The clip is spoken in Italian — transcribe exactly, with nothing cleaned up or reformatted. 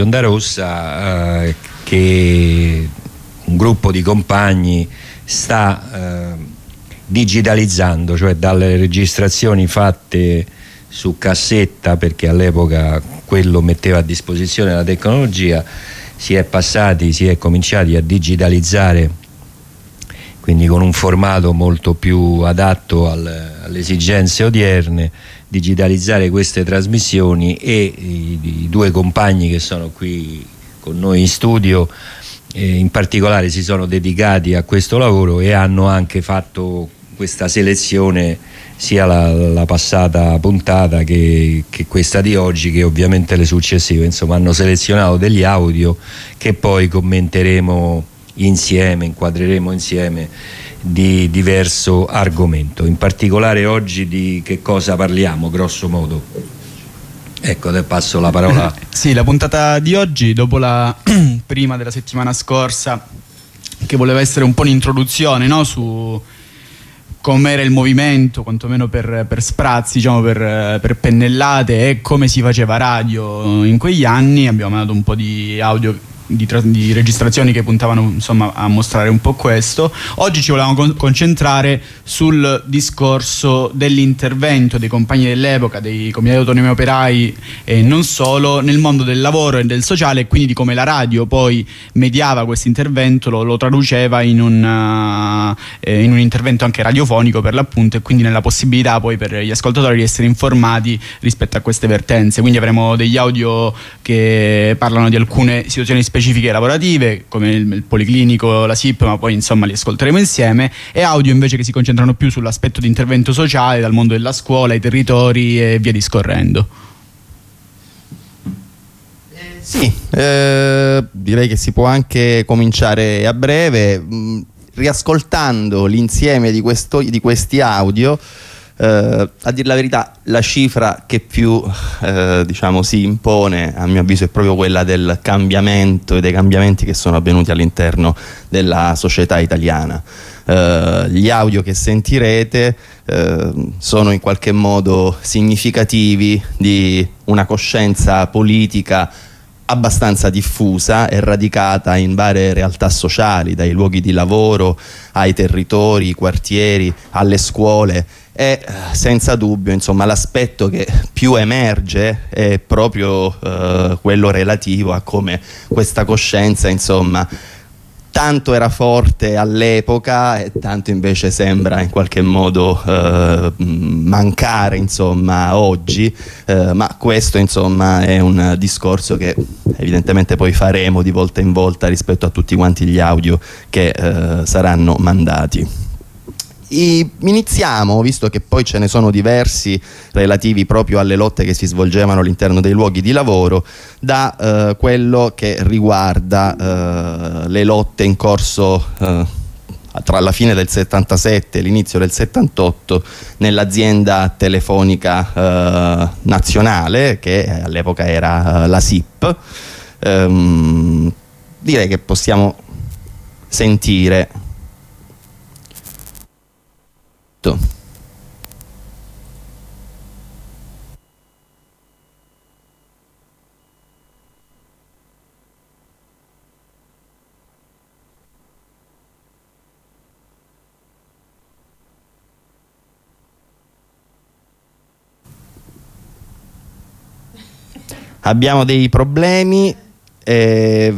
Onda Rossa, eh, che un gruppo di compagni sta eh, digitalizzando, cioè dalle registrazioni fatte su cassetta, perché all'epoca quello metteva a disposizione la tecnologia, si è passati, si è cominciati a digitalizzare, quindi con un formato molto più adatto al, alle esigenze odierne, digitalizzare queste trasmissioni, e i, i due compagni che sono qui con noi in studio eh, in particolare si sono dedicati a questo lavoro e hanno anche fatto questa selezione, sia la, la passata puntata che, che questa di oggi, che ovviamente le successive. Insomma, hanno selezionato degli audio che poi commenteremo insieme, inquadreremo insieme, di diverso argomento. In particolare oggi di che cosa parliamo, grosso modo? Ecco, adesso passo la parola. Sì, la puntata di oggi, dopo la prima della settimana scorsa, che voleva essere un po' un'introduzione, no, su com'era il movimento, quantomeno per, per sprazzi, diciamo, per, per pennellate, e come si faceva radio in quegli anni. Abbiamo mandato un po' di audio, Di, di registrazioni che puntavano, insomma, a mostrare un po' questo. Oggi ci volevamo con concentrare sul discorso dell'intervento dei compagni dell'epoca, dei comitati autonomi operai e non solo, nel mondo del lavoro e del sociale, e quindi di come la radio poi mediava questo intervento, lo, lo traduceva in un, uh, eh, in un intervento anche radiofonico, per l'appunto, e quindi nella possibilità poi per gli ascoltatori di essere informati rispetto a queste vertenze. Quindi avremo degli audio che parlano di alcune situazioni specifiche specifiche lavorative, come il, il policlinico, la S I P, ma poi insomma li ascolteremo insieme, e audio invece che si concentrano più sull'aspetto di intervento sociale, dal mondo della scuola ai territori e via discorrendo. Eh, sì, eh, direi che si può anche cominciare a breve, mh, riascoltando l'insieme di, questo, di questi audio. Uh, a dire la verità, la cifra che più uh, diciamo si impone, a mio avviso, è proprio quella del cambiamento e dei cambiamenti che sono avvenuti all'interno della società italiana. Uh, gli audio che sentirete uh, sono in qualche modo significativi di una coscienza politica abbastanza diffusa e radicata in varie realtà sociali, dai luoghi di lavoro ai territori, ai quartieri, alle scuole. E senza dubbio, insomma, l'aspetto che più emerge è proprio eh, quello relativo a come questa coscienza, insomma, tanto era forte all'epoca e tanto invece sembra in qualche modo eh, mancare, insomma, oggi, eh, ma questo, insomma, è un discorso che evidentemente poi faremo di volta in volta rispetto a tutti quanti gli audio che eh, saranno mandati. Iniziamo, visto che poi ce ne sono diversi relativi proprio alle lotte che si svolgevano all'interno dei luoghi di lavoro, da eh, quello che riguarda eh, le lotte in corso eh, tra la fine del settantasette e l'inizio del settantotto nell'azienda telefonica eh, nazionale, che all'epoca era eh, la S I P. Ehm, direi che possiamo sentire. Abbiamo dei problemi. Eh,